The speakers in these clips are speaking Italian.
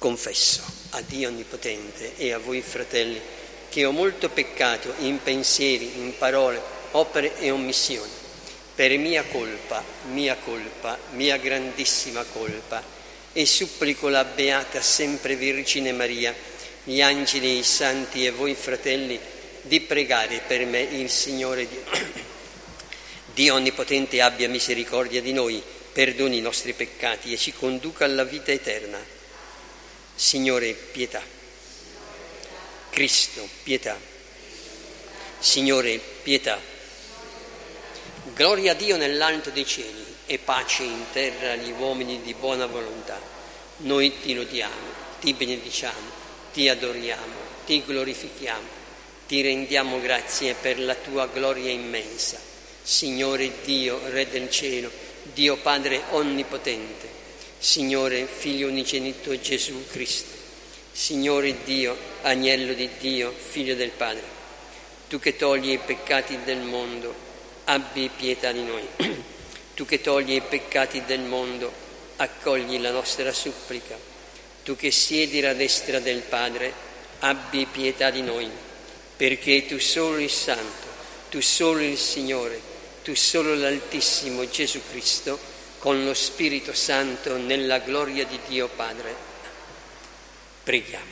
Confesso a Dio Onnipotente e a voi, fratelli, che ho molto peccato in pensieri, in parole, opere e omissioni, per mia colpa, mia grandissima colpa, e supplico la Beata Sempre Vergine Maria, gli angeli e i santi e voi, fratelli, di pregare per me il Signore Dio Onnipotente abbia misericordia di noi, perdoni i nostri peccati e ci conduca alla vita eterna. Signore, pietà. Cristo, pietà. Signore, pietà. Gloria a Dio nell'alto dei cieli e pace in terra agli uomini di buona volontà. Noi ti lodiamo, ti benediciamo, ti adoriamo, ti glorifichiamo, ti rendiamo grazie per la tua gloria immensa. Signore Dio, Re del cielo, Dio Padre onnipotente, Signore Figlio unigenito Gesù Cristo, Signore Dio, Agnello di Dio, Figlio del Padre, tu che togli i peccati del mondo, abbi pietà di noi. Tu che togli i peccati del mondo, accogli la nostra supplica. Tu che siedi alla destra del Padre, abbi pietà di noi, perché tu solo il Santo, tu solo il Signore, tu solo l'Altissimo Gesù Cristo, con lo Spirito Santo, nella gloria di Dio Padre. Preghiamo.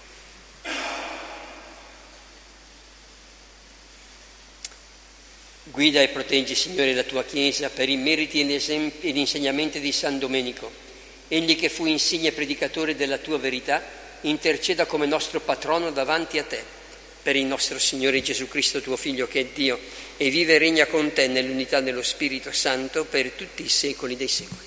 Guida e proteggi, Signore, la tua Chiesa per i meriti ed insegnamenti di San Domenico. Egli che fu insigne predicatore della tua verità, interceda come nostro patrono davanti a te, per il nostro Signore Gesù Cristo, tuo Figlio, che è Dio, e vive e regna con te nell'unità dello Spirito Santo per tutti i secoli dei secoli.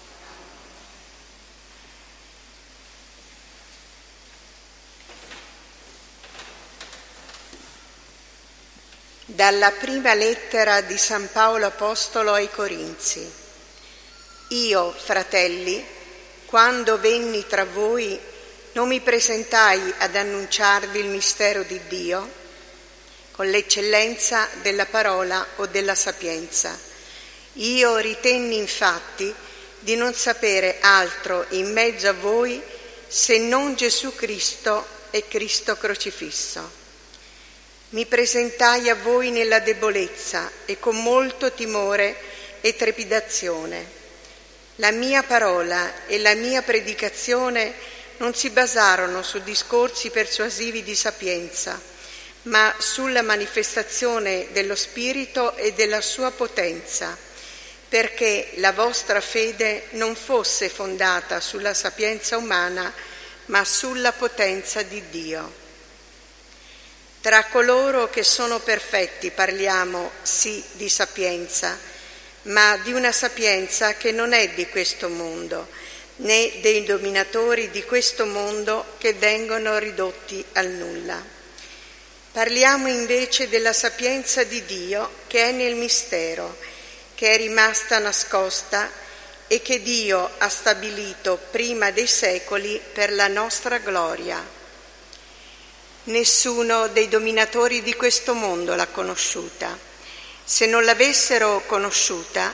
Dalla prima lettera di San Paolo Apostolo ai Corinzi. Io, fratelli, quando venni tra voi, non mi presentai ad annunciarvi il mistero di Dio con l'eccellenza della parola o della sapienza. Io ritenni infatti di non sapere altro in mezzo a voi se non Gesù Cristo e Cristo crocifisso. Mi presentai a voi nella debolezza e con molto timore e trepidazione. La mia parola e la mia predicazione non si basarono su discorsi persuasivi di sapienza, ma sulla manifestazione dello Spirito e della sua potenza, perché la vostra fede non fosse fondata sulla sapienza umana, ma sulla potenza di Dio. Tra coloro che sono perfetti parliamo sì di sapienza, ma di una sapienza che non è di questo mondo, né dei dominatori di questo mondo che vengono ridotti al nulla. Parliamo invece della sapienza di Dio che è nel mistero, che è rimasta nascosta e che Dio ha stabilito prima dei secoli per la nostra gloria. Nessuno dei dominatori di questo mondo l'ha conosciuta. Se non l'avessero conosciuta,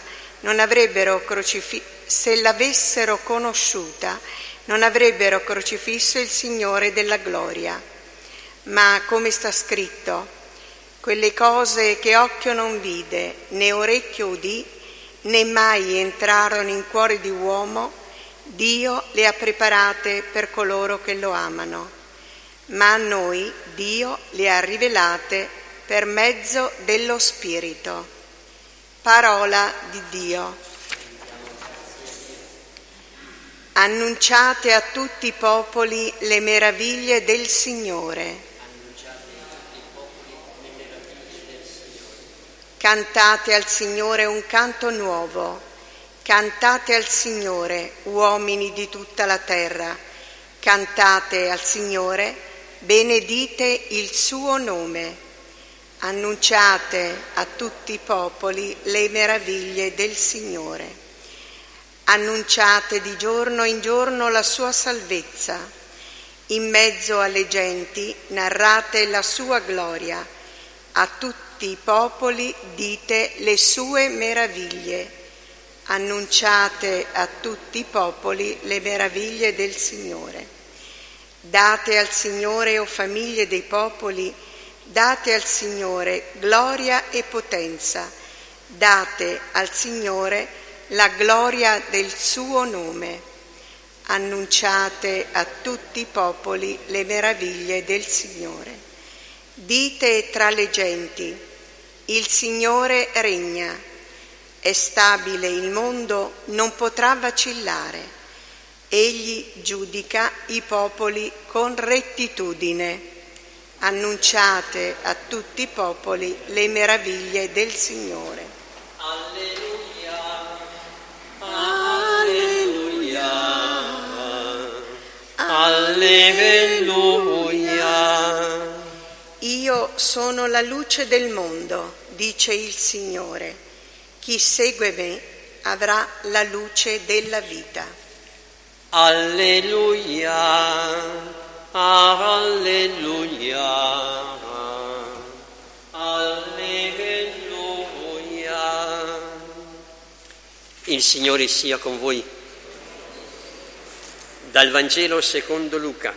se l'avessero conosciuta, non avrebbero crocifisso il Signore della gloria. Ma come sta scritto, quelle cose che occhio non vide, né orecchio udì, né mai entrarono in cuore di uomo, Dio le ha preparate per coloro che lo amano. Ma a noi Dio le ha rivelate per mezzo dello Spirito. Parola di Dio. Annunciate a tutti i popoli le meraviglie del Signore. Cantate al Signore un canto nuovo. Cantate al Signore, uomini di tutta la terra. Cantate al Signore, benedite il suo nome. Annunciate a tutti i popoli le meraviglie del Signore. Annunciate di giorno in giorno la sua salvezza. In mezzo alle genti narrate la sua gloria. A tutti i popoli dite le sue meraviglie. Annunciate a tutti i popoli le meraviglie del Signore. Date al Signore, o famiglie dei popoli, date al Signore gloria e potenza, date al Signore la gloria del suo nome. Annunciate a tutti i popoli le meraviglie del Signore. Dite tra le genti: il Signore regna, è stabile il mondo, non potrà vacillare. Egli giudica i popoli con rettitudine. Annunciate a tutti i popoli le meraviglie del Signore. Alleluia, alleluia, alleluia. Io sono la luce del mondo, dice il Signore. Chi segue me avrà la luce della vita. Alleluia, alleluia, alleluia. Il Signore sia con voi. Dal Vangelo secondo Luca.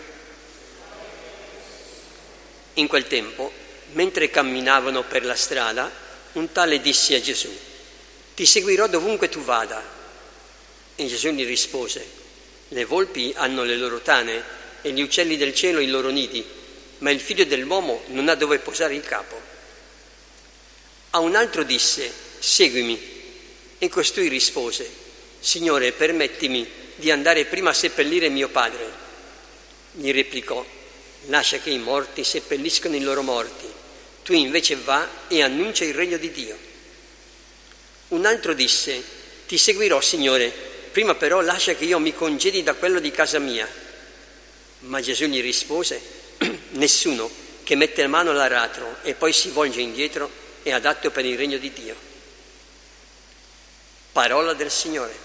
In quel tempo, mentre camminavano per la strada, un tale disse a Gesù: «Ti seguirò dovunque tu vada». E Gesù gli rispose: «Le volpi hanno le loro tane e gli uccelli del cielo i loro nidi, ma il figlio dell'uomo non ha dove posare il capo». A un altro disse: «Seguimi». E costui rispose: «Signore, permettimi di andare prima a seppellire mio padre». Gli replicò: «Lascia che i morti seppelliscono i loro morti, tu invece va e annuncia il regno di Dio». Un altro disse: «Ti seguirò, Signore, prima però lascia che io mi congedi da quello di casa mia». Ma Gesù gli rispose: «Nessuno che mette la mano all'aratro e poi si volge indietro è adatto per il regno di Dio». Parola del Signore.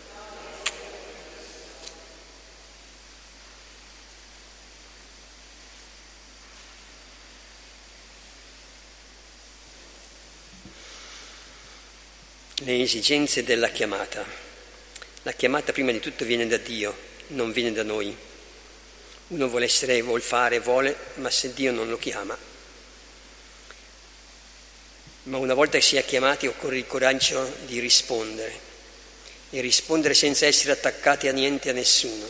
Le esigenze della chiamata. La chiamata prima di tutto viene da Dio, non viene da noi. Uno vuole fare, ma se Dio non lo chiama. Ma una volta che si è chiamati occorre il coraggio di rispondere, e rispondere senza essere attaccati a niente, a nessuno.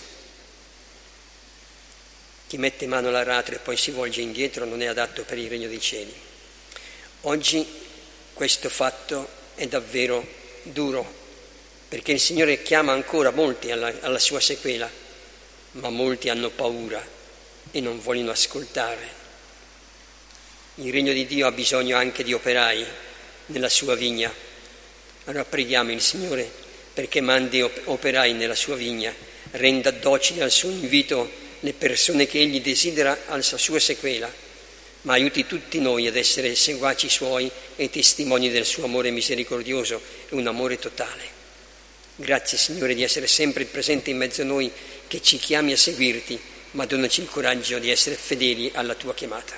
Chi mette mano all'aratro e poi si volge indietro non è adatto per il regno dei cieli. Oggi questo fatto è davvero duro, perché il Signore chiama ancora molti alla sua sequela, ma molti hanno paura e non vogliono ascoltare. Il regno di Dio ha bisogno anche di operai nella sua vigna. Allora preghiamo il Signore perché mandi operai nella sua vigna, renda docili al suo invito le persone che Egli desidera alla sua sequela, ma aiuti tutti noi ad essere seguaci Suoi e testimoni del Suo amore misericordioso e un amore totale. Grazie, Signore, di essere sempre presente in mezzo a noi, che ci chiami a seguirti, ma donaci il coraggio di essere fedeli alla Tua chiamata.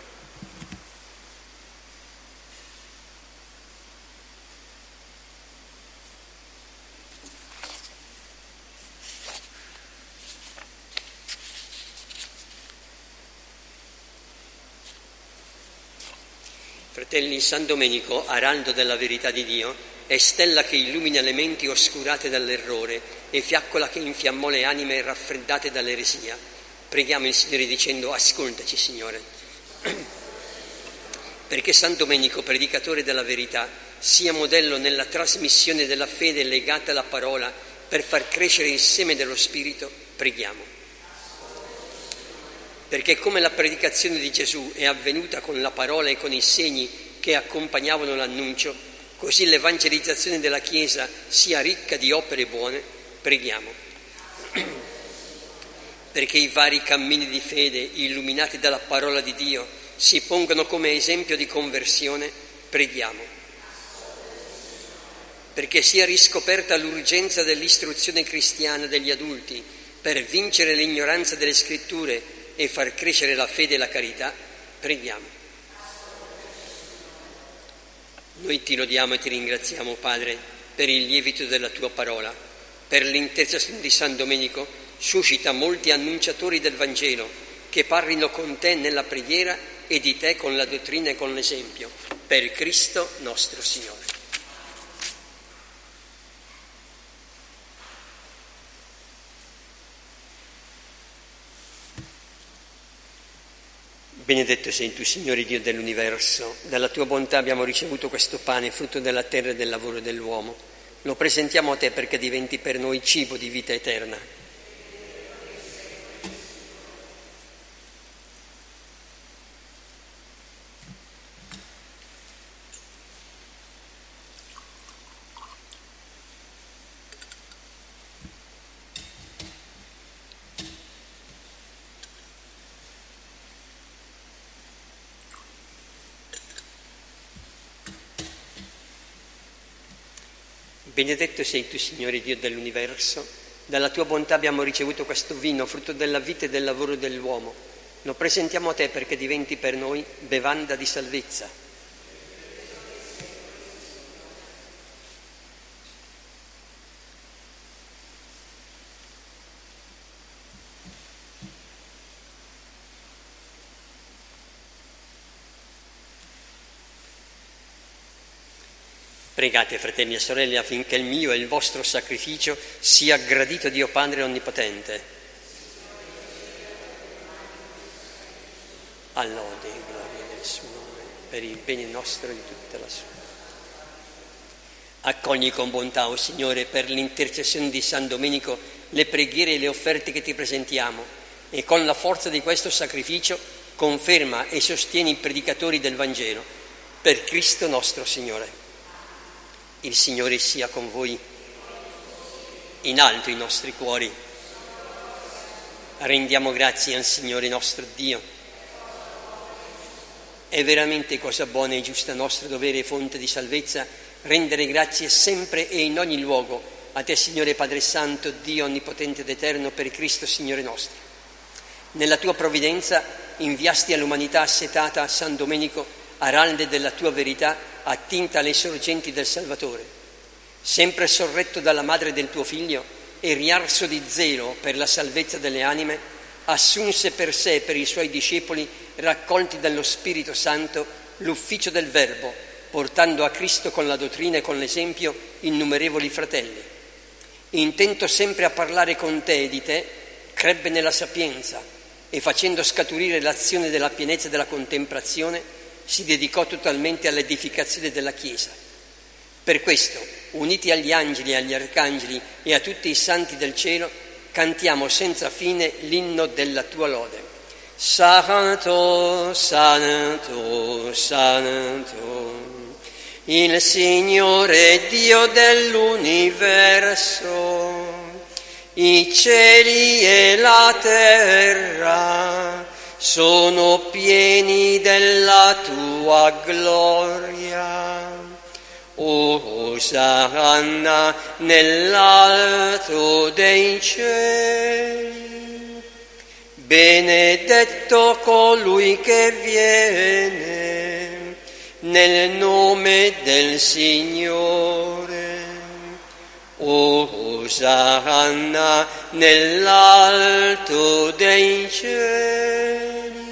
Fratelli, San Domenico, araldo della verità di Dio, è stella che illumina le menti oscurate dall'errore e fiaccola che infiammò le anime raffreddate dall'eresia. Preghiamo il Signore dicendo: ascoltaci, Signore. Perché San Domenico, predicatore della verità, sia modello nella trasmissione della fede legata alla parola per far crescere il seme dello Spirito, preghiamo. Perché come la predicazione di Gesù è avvenuta con la parola e con i segni che accompagnavano l'annuncio, così l'evangelizzazione della Chiesa sia ricca di opere buone, preghiamo. Perché i vari cammini di fede illuminati dalla parola di Dio si pongano come esempio di conversione, preghiamo. Perché sia riscoperta l'urgenza dell'istruzione cristiana degli adulti per vincere l'ignoranza delle Scritture e far crescere la fede e la carità, preghiamo. Noi ti lodiamo e ti ringraziamo, Padre, per il lievito della tua parola. Per l'intercessione di San Domenico suscita molti annunciatori del Vangelo che parlino con te nella preghiera e di te con la dottrina e con l'esempio. Per Cristo nostro Signore. Benedetto sei tu, Signore Dio dell'universo. Dalla tua bontà abbiamo ricevuto questo pane, frutto della terra e del lavoro dell'uomo. Lo presentiamo a te perché diventi per noi cibo di vita eterna. Benedetto sei tu, Signore Dio dell'universo, dalla tua bontà abbiamo ricevuto questo vino, frutto della vita e del lavoro dell'uomo. Lo presentiamo a te perché diventi per noi bevanda di salvezza. Pregate, fratelli e sorelle, affinché il mio e il vostro sacrificio sia gradito a Dio Padre Onnipotente. Allode e gloria nel suo nome, per il bene nostro e di tutta la sua. Accogli con bontà, o Signore, per l'intercessione di San Domenico, le preghiere e le offerte che ti presentiamo, e con la forza di questo sacrificio conferma e sostieni i predicatori del Vangelo. Per Cristo nostro Signore. Il Signore sia con voi. In alto i nostri cuori. Rendiamo grazie al Signore nostro Dio. È veramente cosa buona e giusta, nostro dovere e fonte di salvezza, rendere grazie sempre e in ogni luogo a te, Signore Padre Santo, Dio Onnipotente ed Eterno, per Cristo Signore nostro. Nella tua provvidenza inviasti all'umanità assetata a San Domenico, aralde della tua verità, attinta alle sorgenti del Salvatore. Sempre sorretto dalla madre del tuo figlio e riarso di zelo per la salvezza delle anime, assunse per sé e per i suoi discepoli, raccolti dallo Spirito Santo, l'ufficio del Verbo, portando a Cristo con la dottrina e con l'esempio innumerevoli fratelli. Intento sempre a parlare con te e di te, crebbe nella sapienza e, facendo scaturire l'azione della pienezza della contemplazione, si dedicò totalmente all'edificazione della Chiesa. Per questo, uniti agli angeli e agli arcangeli e a tutti i santi del cielo, cantiamo senza fine l'inno della tua lode. Santo, Santo, Santo, il Signore Dio dell'universo, i cieli e la terra sono pieni della tua gloria. Osanna nell'alto dei cieli. Benedetto colui che viene nel nome del Signore. Osanna nell'alto dei cieli.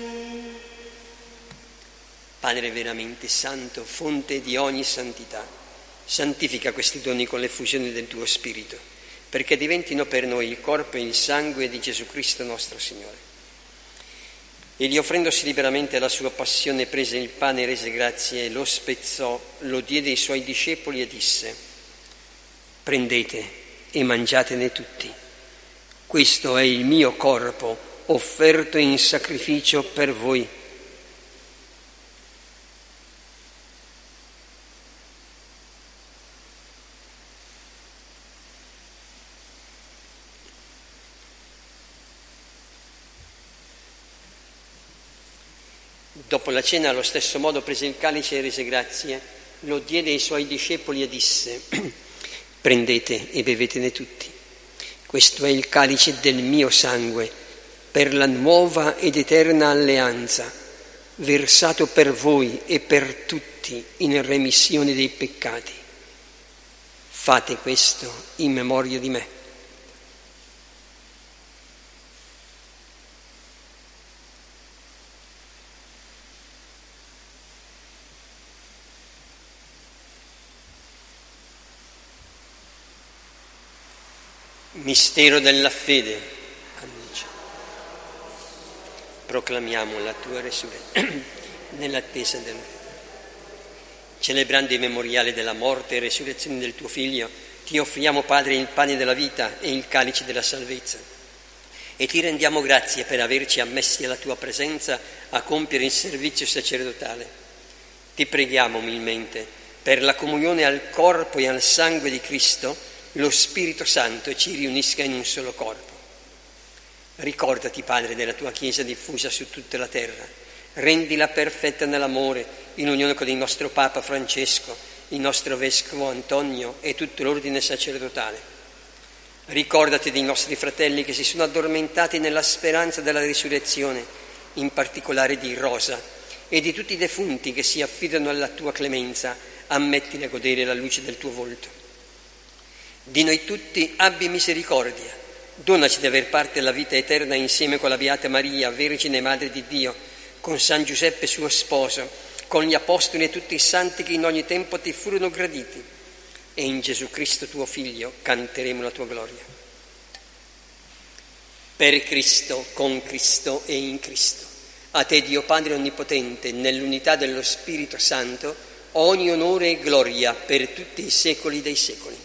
Padre veramente santo, fonte di ogni santità, santifica questi doni con l'effusione del tuo Spirito, perché diventino per noi il corpo e il sangue di Gesù Cristo nostro Signore. Egli, offrendosi liberamente alla sua passione, prese il pane, rese grazie, lo spezzò, lo diede ai suoi discepoli e disse: prendete e mangiatene tutti. Questo è il mio corpo, offerto in sacrificio per voi. Dopo la cena, allo stesso modo, prese il calice e rese grazie, lo diede ai suoi discepoli e disse: prendete e bevetene tutti. Questo è il calice del mio sangue, per la nuova ed eterna alleanza, versato per voi e per tutti in remissione dei peccati. Fate questo in memoria di me. Mistero della fede, annuncia. Proclamiamo la tua resurrezione nell'attesa del... Celebrando il memoriale della morte e resurrezione del tuo Figlio, ti offriamo, Padre, il pane della vita e il calice della salvezza. E ti rendiamo grazie per averci ammessi alla tua presenza a compiere il servizio sacerdotale. Ti preghiamo umilmente per la comunione al corpo e al sangue di Cristo, lo Spirito Santo ci riunisca in un solo corpo. Ricordati, Padre, della tua Chiesa diffusa su tutta la terra. Rendila perfetta nell'amore, in unione con il nostro Papa Francesco, il nostro Vescovo Antonio e tutto l'ordine sacerdotale. Ricordati dei nostri fratelli che si sono addormentati nella speranza della risurrezione, in particolare di Rosa, e di tutti i defunti che si affidano alla tua clemenza. Ammettili a godere la luce del tuo volto. Di noi tutti abbi misericordia, donaci di aver parte alla vita eterna insieme con la Beata Maria, Vergine Madre di Dio, con San Giuseppe suo sposo, con gli Apostoli e tutti i santi che in ogni tempo ti furono graditi, e in Gesù Cristo tuo Figlio canteremo la tua gloria. Per Cristo, con Cristo e in Cristo, a te Dio Padre Onnipotente, nell'unità dello Spirito Santo, ogni onore e gloria per tutti i secoli dei secoli.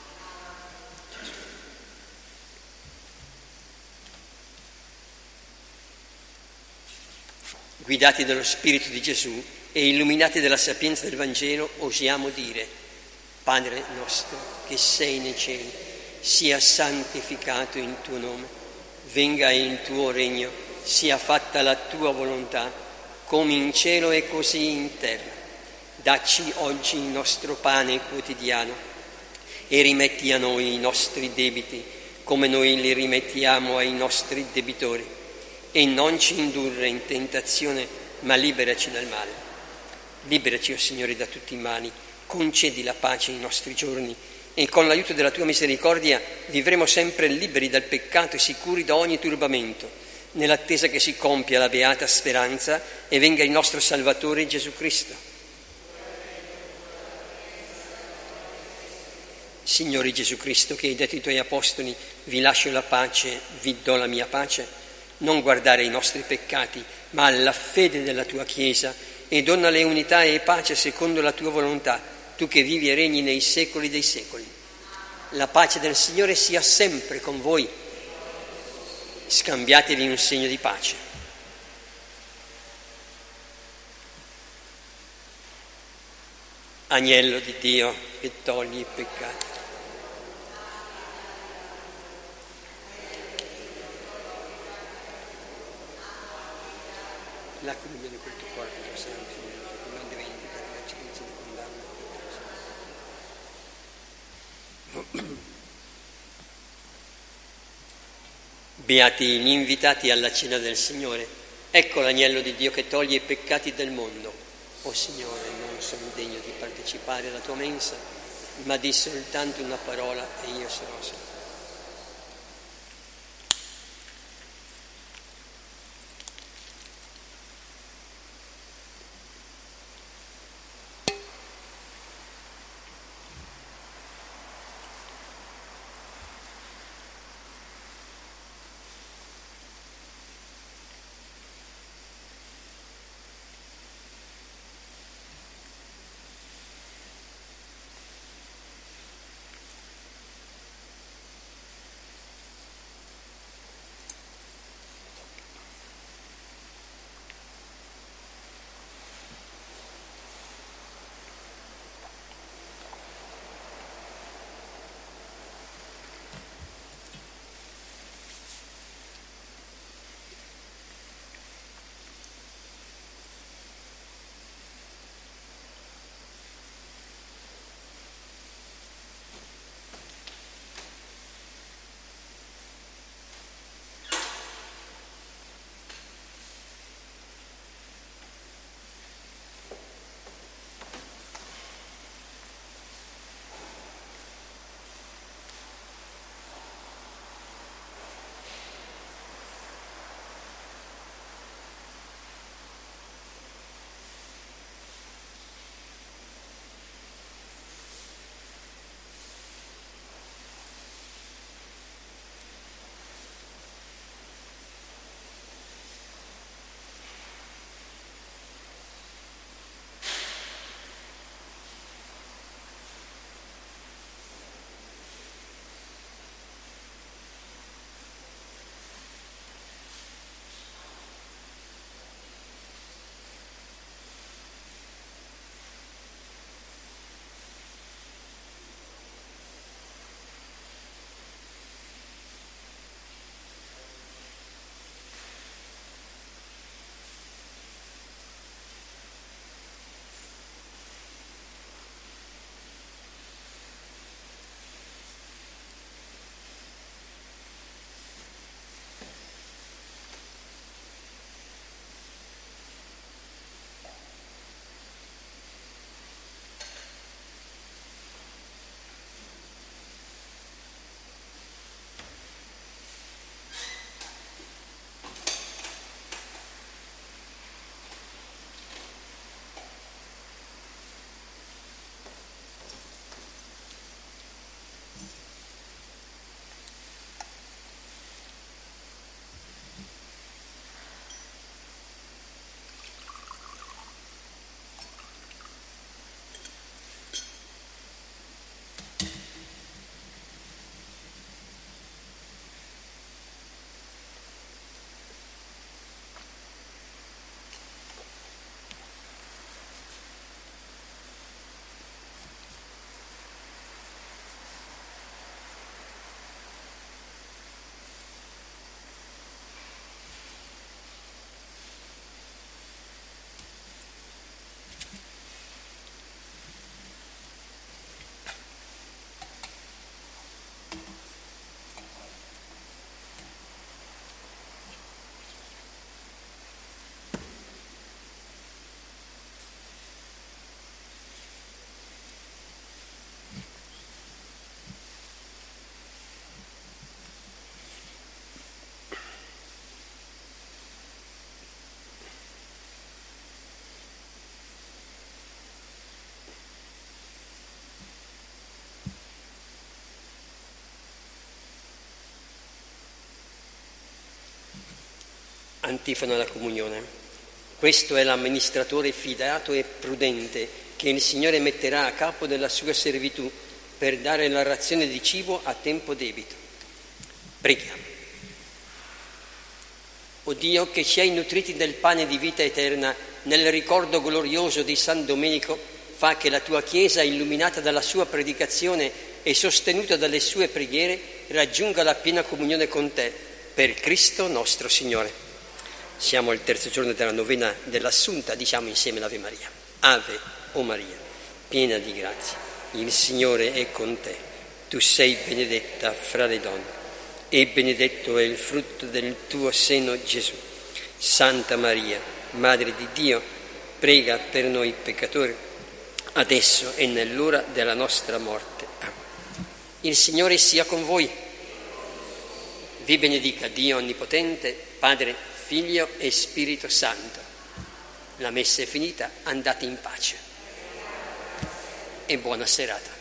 Guidati dallo Spirito di Gesù e illuminati dalla sapienza del Vangelo, osiamo dire: Padre nostro che sei nei cieli, sia santificato il tuo nome, venga il tuo regno, sia fatta la tua volontà, come in cielo e così in terra. Dacci oggi il nostro pane quotidiano e rimetti a noi i nostri debiti, come noi li rimettiamo ai nostri debitori. E non ci indurre in tentazione, ma liberaci dal male. Liberaci, o Signore, da tutti i mali, concedi la pace ai nostri giorni e con l'aiuto della tua misericordia vivremo sempre liberi dal peccato e sicuri da ogni turbamento, nell'attesa che si compia la beata speranza e venga il nostro Salvatore Gesù Cristo. Signore Gesù Cristo, che hai detto ai tuoi apostoli: vi lascio la pace, vi do la mia pace, non guardare ai nostri peccati, ma alla fede della tua Chiesa, e donnale unità e pace secondo la tua volontà, tu che vivi e regni nei secoli dei secoli. La pace del Signore sia sempre con voi. Scambiatevi un segno di pace. Agnello di Dio che togli i peccati. La comunione col tuo corpo, tuo sangue, Signore, non deve indicare la certezza di condanna. Beati gli invitati alla cena del Signore. Ecco l'agnello di Dio che toglie i peccati del mondo. O Signore, non sono degno di partecipare alla tua mensa, ma di soltanto una parola e io sarò salvo. Antifona alla comunione. Questo è l'amministratore fidato e prudente che il Signore metterà a capo della sua servitù per dare la razione di cibo a tempo debito. Preghiamo. O Dio, che ci hai nutriti del pane di vita eterna nel ricordo glorioso di San Domenico, fa che la tua Chiesa, illuminata dalla sua predicazione e sostenuta dalle sue preghiere, raggiunga la piena comunione con te, per Cristo nostro Signore. Siamo al terzo giorno della novena dell'Assunta, diciamo insieme l'Ave Maria. Ave, o Maria, piena di grazia, il Signore è con te. Tu sei benedetta fra le donne e benedetto è il frutto del tuo seno, Gesù. Santa Maria, Madre di Dio, prega per noi peccatori, adesso e nell'ora della nostra morte. Amen. Il Signore sia con voi. Vi benedica Dio Onnipotente, Padre, Figlio e Spirito Santo. La messa è finita, andate in pace e buona serata.